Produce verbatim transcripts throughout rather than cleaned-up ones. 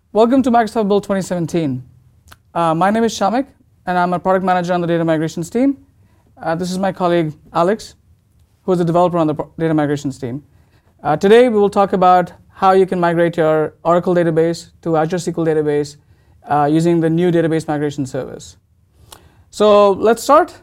Welcome to Microsoft Build twenty seventeen. Uh, my name is Shamik, and I'm a product manager on the data migrations team. Uh, this is my colleague, Alex, who is a developer on the data migrations team. Uh, today, we will talk about how you can migrate your Oracle database to Azure S Q L database uh, using the new database migration service. So let's start.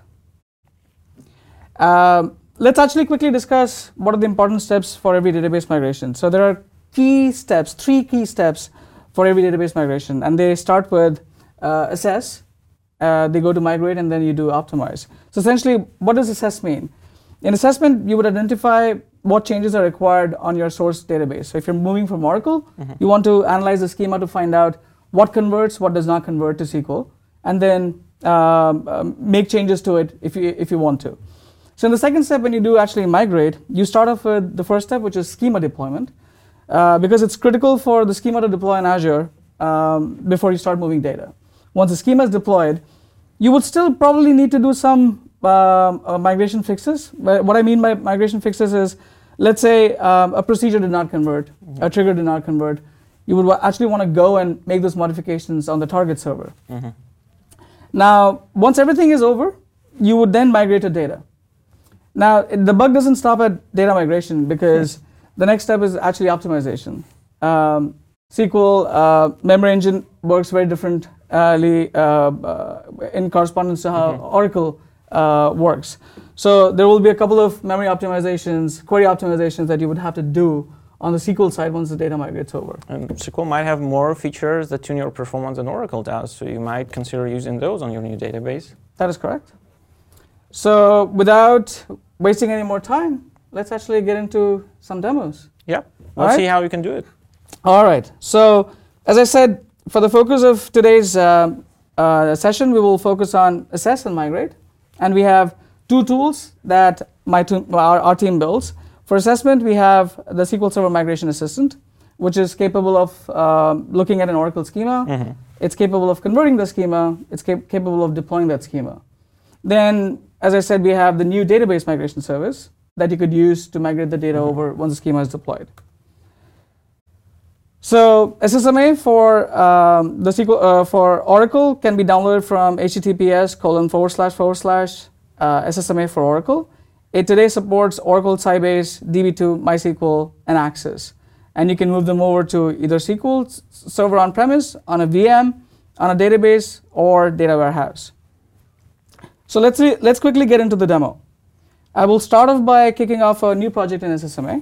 Um, let's actually quickly discuss what are the important steps for every database migration. So there are key steps, three key steps for every database migration, and they start with uh, assess, uh, they go to migrate, and then you do optimize. So essentially, what does assess mean? In assessment, you would identify what changes are required on your source database. So if you're moving from Oracle, mm-hmm. you want to analyze the schema to find out what converts, what does not convert to S Q L, and then um, um, make changes to it if you, if you want to. So in the second step, when you do actually migrate, you start off with the first step, which is schema deployment. Uh, because it's critical for the schema to deploy in Azure um, before you start moving data. Once the schema is deployed, you would still probably need to do some uh, uh, migration fixes. What I mean by migration fixes is, let's say um, a procedure did not convert, mm-hmm. a trigger did not convert. You would actually want to go and make those modifications on the target server. Mm-hmm. Now, once everything is over, you would then migrate to data. Now, the bug doesn't stop at data migration because the next step is actually optimization. Um, S Q L uh, memory engine works very differently uh, uh, in correspondence to how mm-hmm. Oracle uh, works. So there will be a couple of memory optimizations, query optimizations that you would have to do on the S Q L side once the data migrates over. And S Q L might have more features that tune your performance than Oracle does, so you might consider using those on your new database. That is correct. So without wasting any more time, let's actually get into some demos. Yeah, let's right? see how you can do it. All right. So as I said, for the focus of today's uh, uh, session, we will focus on assess and migrate. And we have two tools that my to- our, our team builds. For assessment, we have the S Q L Server Migration Assistant, which is capable of uh, looking at an Oracle schema. Mm-hmm. It's capable of converting the schema. It's cap- capable of deploying that schema. Then, as I said, we have the new database migration service that you could use to migrate the data mm-hmm. over once the schema is deployed. So S S M A for um, the S Q L uh, for Oracle can be downloaded from https colon forward slash forward slash uh, S S M A for Oracle. It today supports Oracle Sybase, D B two, MySQL, and Access, and you can move them over to either S Q L server on premise, on a V M, on a database, or data warehouse. So let's re- let's quickly get into the demo. I will start off by kicking off a new project in S S M A.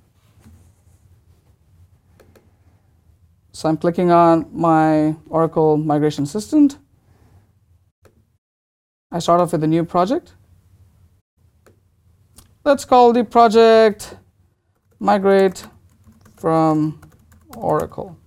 So I'm clicking on my Oracle Migration Assistant. I start off with a new project. Let's call the project Migrate from Oracle.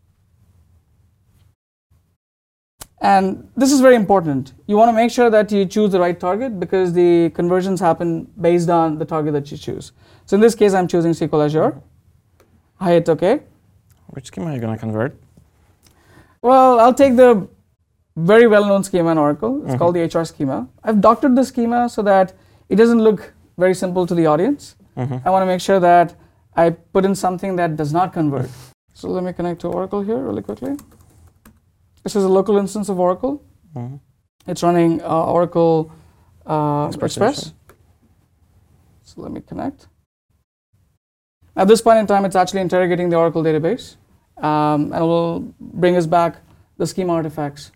And this is very important. You want to make sure that you choose the right target because the conversions happen based on the target that you choose. So in this case, I'm choosing S Q L Azure. I hit OK. Which schema are you going to convert? Well, I'll take the very well-known schema in Oracle. It's mm-hmm. called the H R schema. I've doctored the schema so that it doesn't look very simple to the audience. Mm-hmm. I want to make sure that I put in something that does not convert. So let me connect to Oracle here really quickly. This is a local instance of Oracle. Mm-hmm. It's running uh, Oracle uh, Express. Express. So let me connect. At this point in time, it's actually interrogating the Oracle database, um, and it will bring us back the schema artifacts.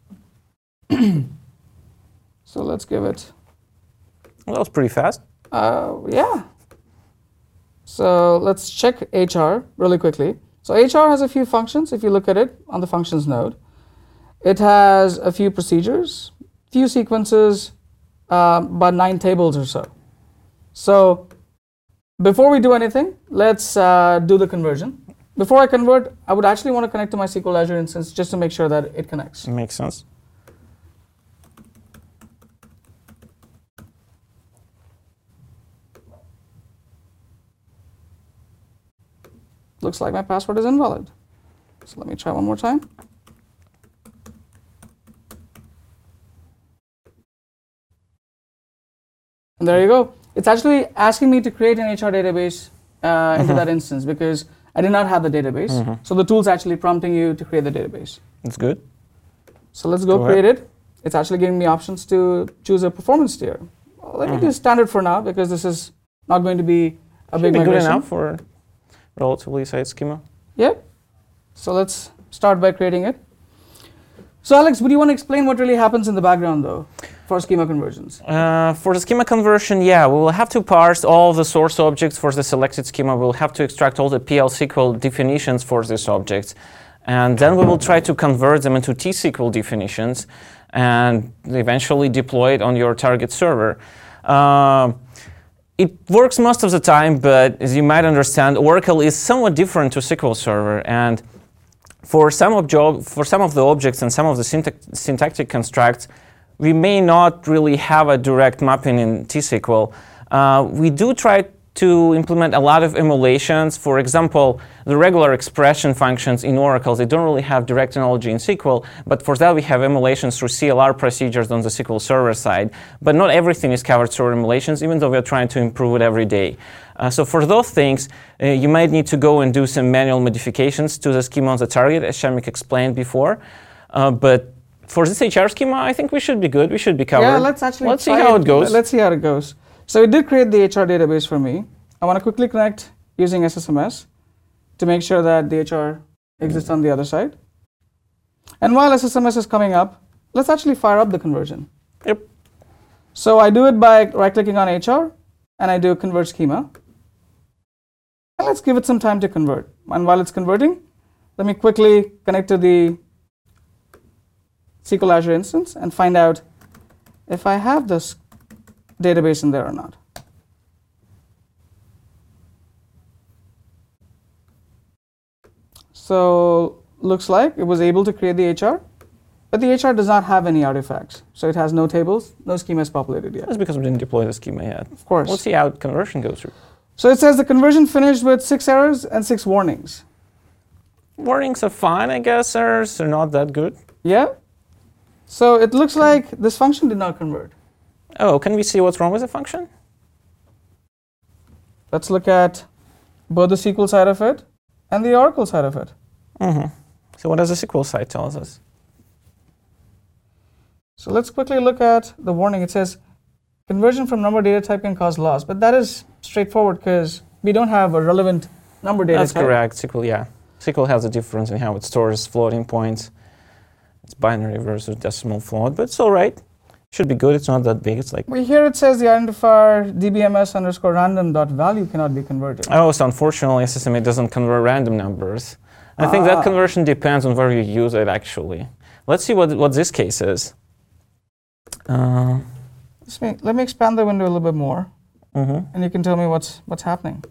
So let's give it. Well, that was pretty fast. Uh, yeah. So let's check H R really quickly. So H R has a few functions. If you look at it on the functions node, it has a few procedures, few sequences, uh, about nine tables or so. So before we do anything, let's uh, do the conversion. Before I convert, I would actually want to connect to my S Q L Azure instance just to make sure that it connects. Makes sense. Looks like my password is invalid. So let me try one more time. And there you go. It's actually asking me to create an H R database uh, into that instance because I did not have the database. Mm-hmm. So the tool's actually prompting you to create the database. That's good. So let's go, Go create it. It's actually giving me options to choose a performance tier. Well, let Mm-hmm. me do standard for now because this is not going to be a Should big be good migration. enough for relatively sized schema. Yep. So let's start by creating it. So Alex, would you want to explain what really happens in the background though for schema conversions? Uh, for the schema conversion, yeah, we will have to parse all the source objects for the selected schema. We'll have to extract all the P L S Q L definitions for these objects. And then we will try to convert them into T S Q L definitions and eventually deploy it on your target server. Uh, it works most of the time, but as you might understand, Oracle is somewhat different to S Q L Server. And for some of, job, for some of the objects and some of the syntac- syntactic constructs, we may not really have a direct mapping in T S Q L. Uh, we do try to implement a lot of emulations. For example, the regular expression functions in Oracle, they don't really have direct analogy in S Q L, but for that we have emulations through C L R procedures on the S Q L Server side. But not everything is covered through emulations, even though we're trying to improve it every day. Uh, so for those things, uh, you might need to go and do some manual modifications to the schema on the target, as Shamik explained before. Uh, but for this H R schema, I think we should be good. We should be covered. Yeah, let's actually Let's see try how it goes. Let's see how it goes. So it did create the H R database for me. I want to quickly connect using S S M S to make sure that the H R exists on the other side. And while S S M S is coming up, let's actually fire up the conversion. Yep. So I do it by right-clicking on H R, and I do convert schema. And let's give it some time to convert. And while it's converting, let me quickly connect to the S Q L Azure instance and find out if I have this database in there or not. So looks like it was able to create the H R, but the H R does not have any artifacts. So it has no tables, no schemas populated yet. That's because we didn't deploy the schema yet. Of course. Let's see how conversion goes through. So it says the conversion finished with six errors and six warnings. Warnings are fine, I guess. Errors are not that good. Yeah. So it looks like this function did not convert. Oh, can we see what's wrong with the function? Let's look at both the S Q L side of it and the Oracle side of it. Mm-hmm. So what does the S Q L side tell us? So let's quickly look at the warning. It says conversion from number data type can cause loss, but that is straightforward because we don't have a relevant number data That's type. correct. S Q L, yeah. S Q L has a difference in how it stores floating points. It's binary versus decimal float, but it's all right. Should be good. It's not that big. It's like. Well, here it says the identifier dbms underscore random dot value cannot be converted. Oh, so unfortunately, S S M A doesn't convert random numbers. I think Ah. that conversion depends on where you use it, actually. Let's see what, what this case is. Uh, Let me, let me expand the window a little bit more, mm-hmm. and you can tell me what's what's happening.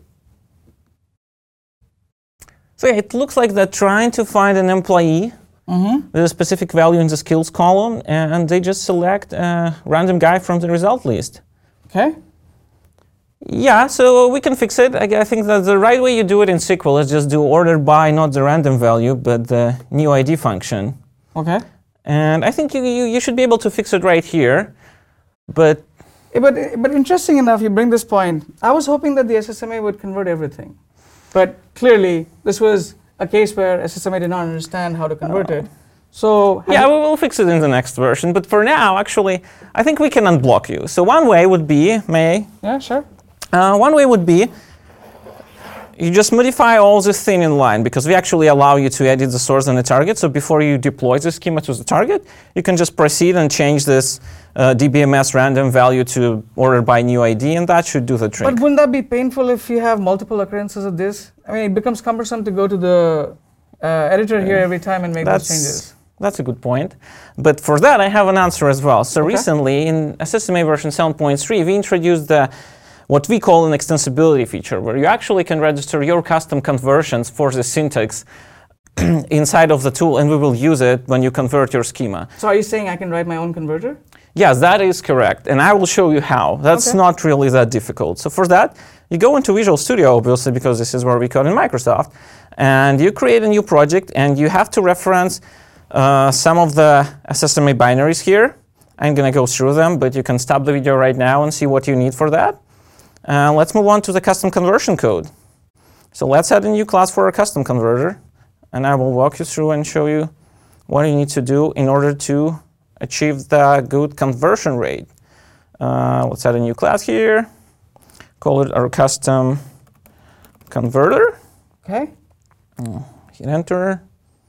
So yeah, it looks like they're trying to find an employee Mm-hmm. with a specific value in the skills column, and they just select a random guy from the result list. Okay. Yeah, so we can fix it. I, I think that the right way you do it in S Q L is just do order by not the random value, but the new I D function. Okay. And I think you, you, you should be able to fix it right here. But Eh, But, eh, but interesting enough, you bring this point. I was hoping that the S S M A would convert everything. But clearly, this was a case where S S M A did not understand how to convert it. So have yeah, you- we will fix it in the next version. But for now, actually, I think we can unblock you. So one way would be, may yeah, sure. Uh, one way would be you just modify all this thing in line, because we actually allow you to edit the source and the target. So before you deploy the schema to the target, you can just proceed and change this uh, D B M S random value to order by new I D, and that should do the trick. But wouldn't that be painful if you have multiple occurrences of this? I mean, it becomes cumbersome to go to the uh, editor here every time and make those changes. That's a good point. But for that, I have an answer as well. So Okay. recently, in S S M A version seven point three, we introduced the what we call an extensibility feature, where you actually can register your custom conversions for the syntax inside of the tool, and we will use it when you convert your schema. So are you saying I can write my own converter? Yes, that is correct, and I will show you how. That's Okay. not really that difficult. So for that, you go into Visual Studio, obviously, because this is where we code in Microsoft, and you create a new project, and you have to reference uh, some of the S S M A binaries here. I'm going to go through them, but you can stop the video right now and see what you need for that. Uh, let's move on to the custom conversion code. So let's add a new class for a custom converter, and I will walk you through and show you what you need to do in order to achieve the good conversion rate. Uh, let's add a new class here, call it our custom converter. Okay. Uh, hit enter.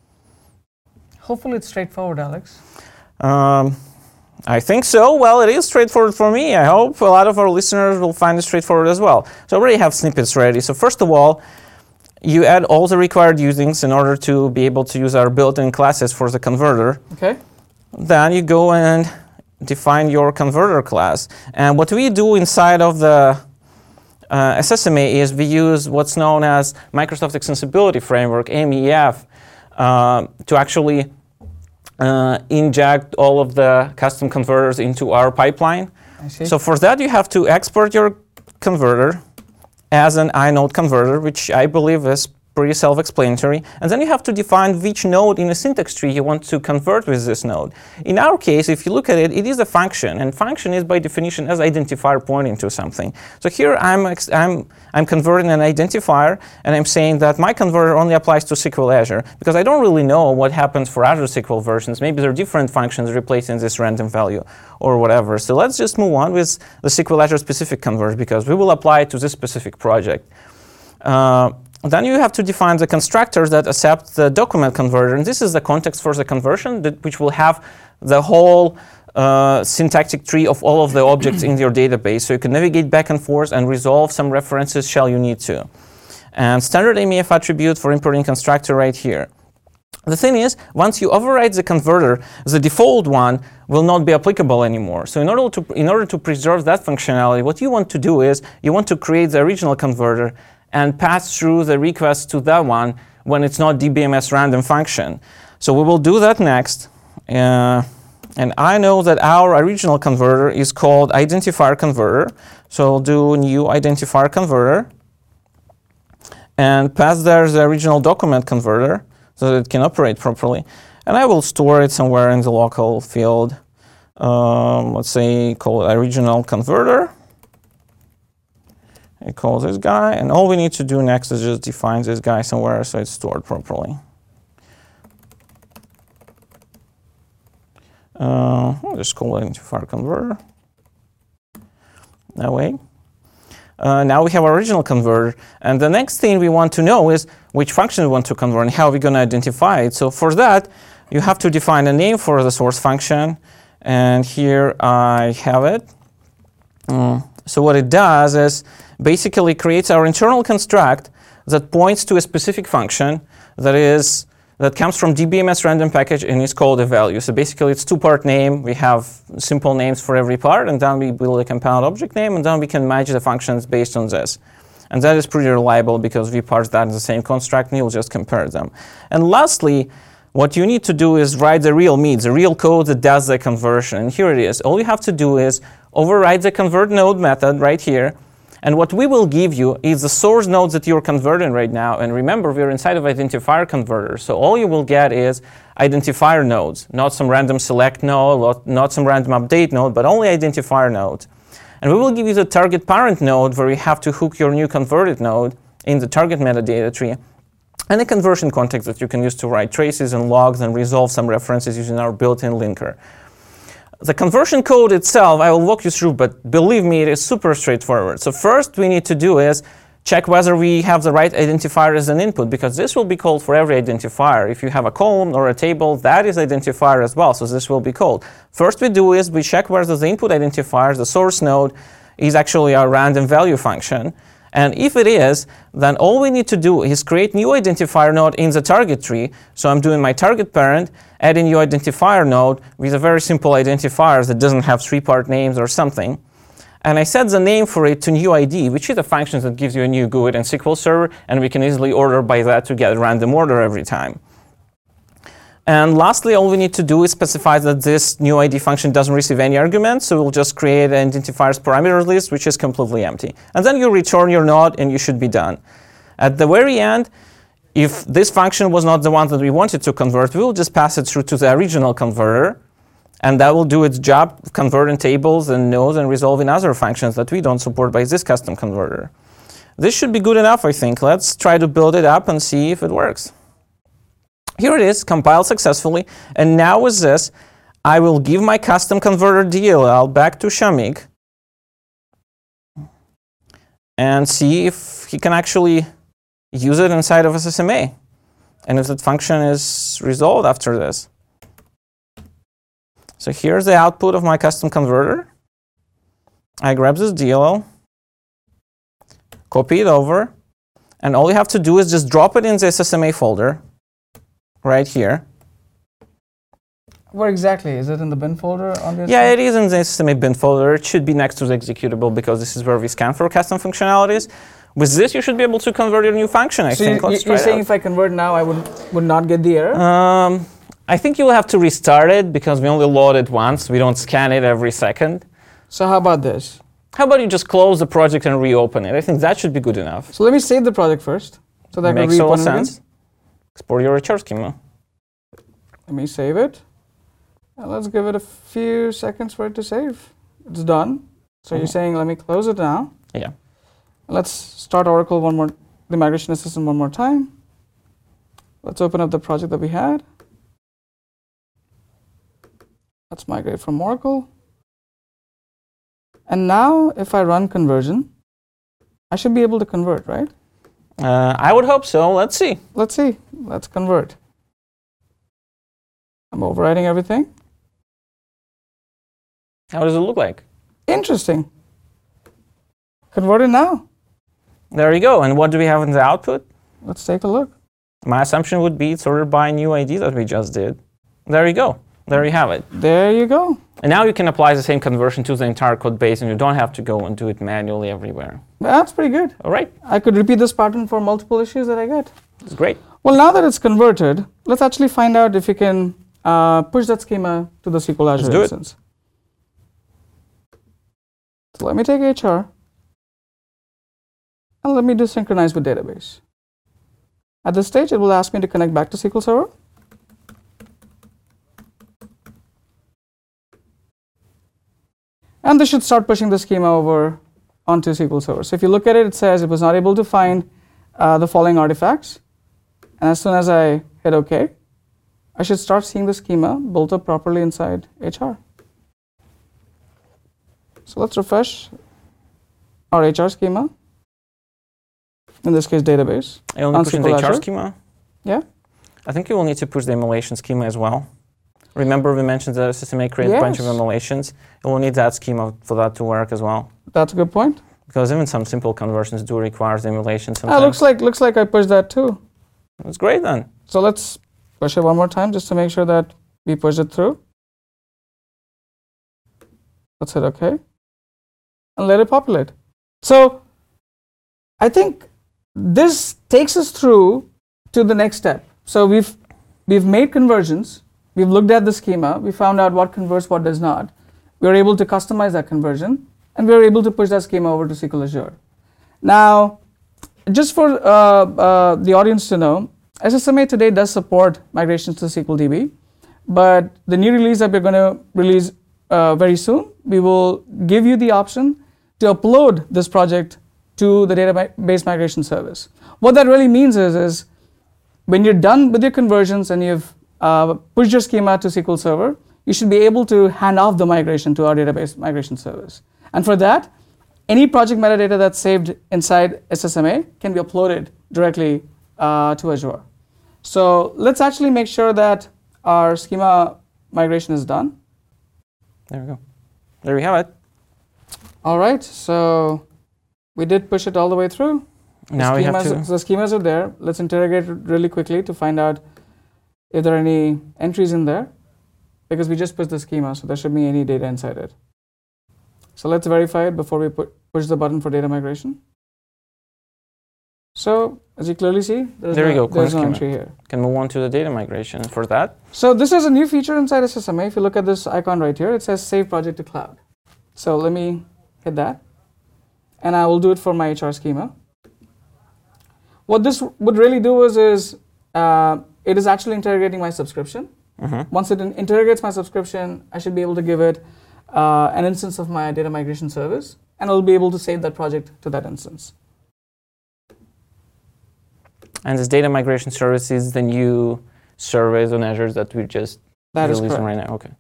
Hopefully it's straightforward, Alex. Um, I think so. Well, it is straightforward for me. I hope a lot of our listeners will find it straightforward as well. So I already have snippets ready. So first of all, you add all the required usings in order to be able to use our built-in classes for the converter. Okay. Then you go and define your converter class. And what we do inside of the uh, S S M A is we use what's known as Microsoft Extensibility Framework, M E F, uh, to actually uh, inject all of the custom converters into our pipeline. I see. So for that, you have to export your converter as an inode converter, which I believe is pretty self-explanatory. And then you have to define which node in the syntax tree you want to convert with this node. In our case, if you look at it, it is a function, and function is by definition as identifier pointing to something. So here I'm ex I'm I'm converting an identifier, and I'm saying that my converter only applies to S Q L Azure because I don't really know what happens for Azure S Q L versions. Maybe there are different functions replacing this random value or whatever. So let's just move on with the S Q L Azure specific converter because we will apply it to this specific project. Uh, Then you have to define the constructors that accept the document converter, and this is the context for the conversion, that, which will have the whole uh, syntactic tree of all of the objects in your database, so you can navigate back and forth and resolve some references shall you need to. And standard M E F attribute for importing constructor right here. The thing is, once you override the converter, the default one will not be applicable anymore. So in order to, in order to preserve that functionality, what you want to do is you want to create the original converter and pass through the request to that one when it's not D B M S random function. So we will do that next. Uh, and I know that our original converter is called identifier converter. So I'll do new identifier converter and pass there the original document converter so that it can operate properly. And I will store it somewhere in the local field. Um, let's say call it original converter. It calls this guy, and all we need to do next is just define this guy somewhere so it's stored properly. Uh, I'll just call it identifier converter. That way. Uh, now we have our original converter, and the next thing we want to know is which function we want to convert and how are we going to identify it. So for that, you have to define a name for the source function, and here I have it. Mm. So what it does is basically creates our internal construct that points to a specific function that is that comes from D B M S random package and is called a value. So basically it's two-part name. We have simple names for every part, and then we build a compound object name, and then we can match the functions based on this. And that is pretty reliable because we parse that in the same construct and you'll just compare them. And lastly, what you need to do is write the real meat, the real code that does the conversion. And here it is. All you have to do is override the convert node method right here. And what we will give you is the source nodes that you're converting right now. And remember, we're inside of identifier converter. So all you will get is identifier nodes, not some random select node, not some random update node, but only identifier nodes. And we will give you the target parent node where you have to hook your new converted node in the target metadata tree, and a conversion context that you can use to write traces and logs and resolve some references using our built-in linker. The conversion code itself, I will walk you through, but believe me, it is super straightforward. So first we need to do is check whether we have the right identifier as an input, because this will be called for every identifier. If you have a column or a table, that is identifier as well, so this will be called. First we do is we check whether the input identifier, the source node, is actually our random value function. And if it is, then all we need to do is create new identifier node in the target tree. So I'm doing my target parent, adding new identifier node with a very simple identifier that doesn't have three-part names or something. And I set the name for it to new I D, which is a function that gives you a new G U I D and S Q L Server, and we can easily order by that to get a random order every time. And lastly, all we need to do is specify that this new I D function doesn't receive any arguments, so we'll just create an identifiers parameters list, which is completely empty. And then you return your node, and you should be done. At the very end, if this function was not the one that we wanted to convert, we will just pass it through to the original converter, and that will do its job, converting tables and nodes and resolving other functions that we don't support by this custom converter. This should be good enough, I think. Let's try to build it up and see if it works. Here it is, compiled successfully. And now with this, I will give my custom converter D L L back to Shamik and see if he can actually use it inside of S S M A and if that function is resolved after this. So here's the output of my custom converter. I grab this D L L, copy it over, and all you have to do is just drop it in the S S M A folder right here. Where exactly? Is it in the bin folder on the Yeah, it is in the S S M A bin folder. It should be next to the executable because this is where we scan for custom functionalities. With this, you should be able to convert your new function, I so think. You, Let's you're try saying it if I convert now, I would, would not get the error? Um, I think you'll have to restart it because we only load it once. We don't scan it every second. So how about this? How about you just close the project and reopen it? I think that should be good enough. So let me save the project first. So that makes total sense. Export your H R schema. Let me save it. And let's give it a few seconds for it to save. It's done. So mm-hmm. You're saying, let me close it now. Yeah. Let's start Oracle one more, the migration assistant one more time. Let's open up the project that we had. Let's migrate from Oracle. And now, if I run conversion, I should be able to convert, right? Uh, I would hope so. Let's see. Let's see. Let's convert. I'm overwriting everything. How does it look like? Interesting. Converted now. There you go. And what do we have in the output? Let's take a look. My assumption would be it's ordered by new I D that we just did. There you go. There you have it. There you go. And now you can apply the same conversion to the entire code base, and you don't have to go and do it manually everywhere. That's pretty good. All right. I could repeat this pattern for multiple issues that I get. It's great. Well, now that it's converted, let's actually find out if you can uh, push that schema to the S Q L Azure let's do instance. It. So let me take H R. And let me do synchronize with database. At this stage, it will ask me to connect back to S Q L Server. And this should start pushing the schema over onto S Q L Server. So if you look at it, it says it was not able to find uh, the following artifacts. And as soon as I hit OK, I should start seeing the schema built up properly inside H R. So let's refresh our H R schema. In this case, database. I only push in the H R schema? Yeah. I think you will need to push the emulation schema as well. Remember we mentioned that S S M A creates yes. a bunch of emulations. You will need that schema for that to work as well. That's a good point. Because even some simple conversions do require the emulation sometimes. Ah, looks like, looks like I pushed that too. That's great then. So let's push it one more time just to make sure that we push it through. Let's hit OK. And let it populate. So I think this takes us through to the next step. So we've, we've made conversions. We've looked at the schema. We found out what converts, what does not. We were able to customize that conversion. And we were able to push that schema over to S Q L Azure. Now, just for uh, uh, the audience to know, S S M A today does support migrations to S Q L D B. But the new release that we're going to release uh, very soon, we will give you the option to upload this project to the database migration service. What that really means is, is when you're done with your conversions and you've uh, pushed your schema to S Q L Server, you should be able to hand off the migration to our database migration service. And for that, any project metadata that's saved inside S S M A can be uploaded directly uh, to Azure. So let's actually make sure that our schema migration is done. There we go. There we have it. All right, so we did push it all the way through. Now the we have to. The schemas are there. Let's interrogate it really quickly to find out if there are any entries in there, because we just pushed the schema, so there shouldn't be any data inside it. So let's verify it before we put, push the button for data migration. So as you clearly see, there's there no, we go. there's no entry here. Can move on to the data migration for that. So this is a new feature inside S S M A. If you look at this icon right here, it says Save Project to Cloud. So let me hit that. And I will do it for my H R schema. What this would really do is, is uh, it is actually interrogating my subscription. Mm-hmm. Once it in interrogates my subscription, I should be able to give it uh, an instance of my data migration service, and it'll be able to save that project to that instance. And this data migration service is the new service on Azure that we just That is releasing correct. right now. Okay.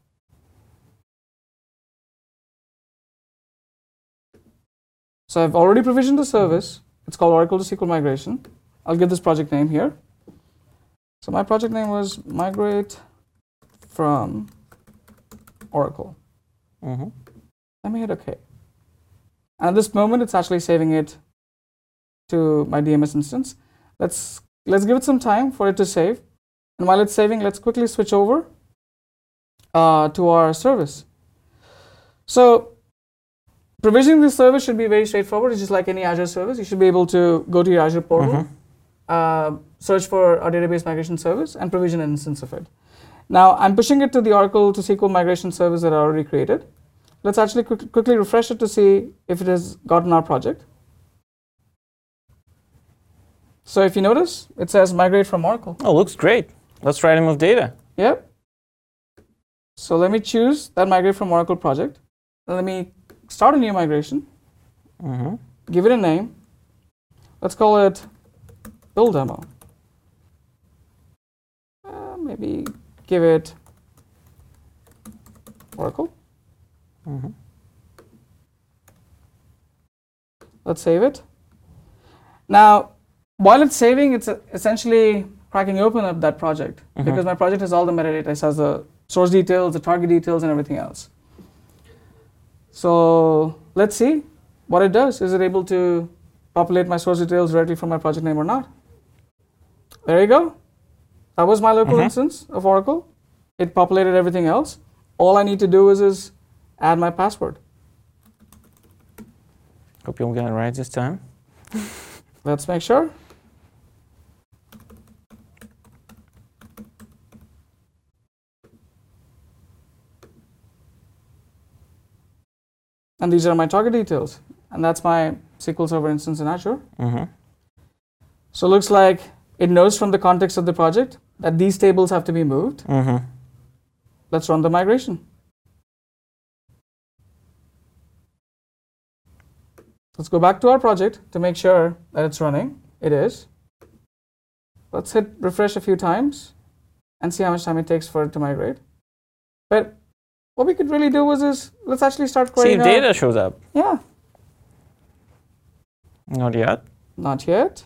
So I've already provisioned the service. It's called Oracle to S Q L Migration. I'll give this project name here. So my project name was Migrate from Oracle. Mm-hmm. Let me hit OK. And at this moment, it's actually saving it to my D M S instance. Let's, let's give it some time for it to save. And while it's saving, let's quickly switch over uh, to our service. So provisioning this service should be very straightforward. It's just like any Azure service. You should be able to go to your Azure portal, Mm-hmm. uh, search for our database migration service, and provision an instance of it. Now, I'm pushing it to the Oracle to S Q L migration service that I already created. Let's actually quick, quickly refresh it to see if it has gotten our project. So if you notice, it says migrate from Oracle. Oh, looks great. Let's try to move data. Yep. So let me choose that migrate from Oracle project. Let me start a new migration. Mm-hmm. Give it a name. Let's call it build demo. Uh, maybe give it Oracle. Mm-hmm. Let's save it. Now, while it's saving, it's uh, essentially cracking open up that project Mhm. because my project has all the metadata. It has the source details, the target details, and everything else. So let's see what it does. Is it able to populate my source details directly from my project name or not? There you go. That was my local Mhm. instance of Oracle. It populated everything else. All I need to do is, is add my password. Hope you'll get it right this time. Let's make sure. And these are my target details. And that's my S Q L Server instance in Azure. Mm-hmm. So it looks like it knows from the context of the project that these tables have to be moved. Mm-hmm. Let's run the migration. Let's go back to our project to make sure that it's running. It is. Let's hit refresh a few times and see how much time it takes for it to migrate. But what we could really do is, is let's actually start See querying if our- data shows up. Yeah, Not yet. not yet.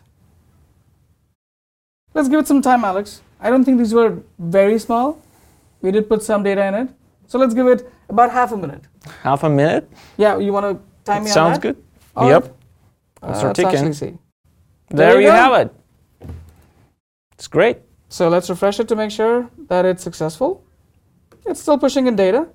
Let's give it some time, Alex. I don't think these were very small. We did put some data in it. So let's give it about half a minute. Half a minute. Yeah, you want to time me on Sounds that? good. All Yep. right. Let's Uh, start let's ticking. actually see. There, There you you go. have it. It's great. So let's refresh it to make sure that it's successful. It's still pushing in data.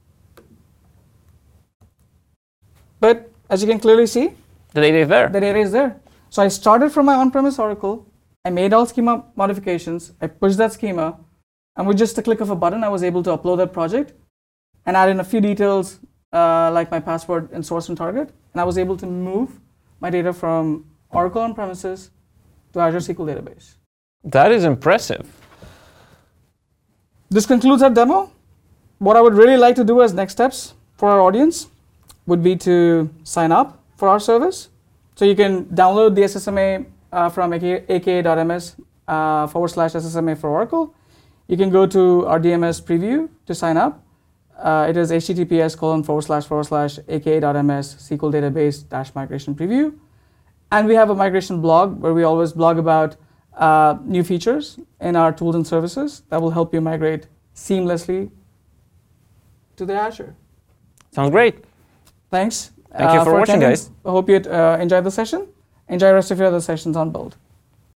But as you can clearly see, The data is there. the data is there. So I started from my on-premise Oracle. I made all schema modifications. I pushed that schema. And with just a click of a button, I was able to upload that project and add in a few details uh, like my password and source and target. And I was able to move my data from Oracle on-premises to Azure S Q L database. That is impressive. This concludes our demo. What I would really like to do as next steps for our audience would be to sign up for our service. So you can download the S S M A uh, from aka.ms uh, forward slash S S M A for Oracle. You can go to our D M S preview to sign up. Uh, it is https colon forward slash forward slash aka.ms S Q L database dash migration preview. And we have a migration blog where we always blog about uh, new features in our tools and services that will help you migrate seamlessly to the Azure. Sounds great. Thanks. Thank you uh, for watching, attending. guys. I hope you uh, enjoyed the session. Enjoy the rest of your other sessions on Build.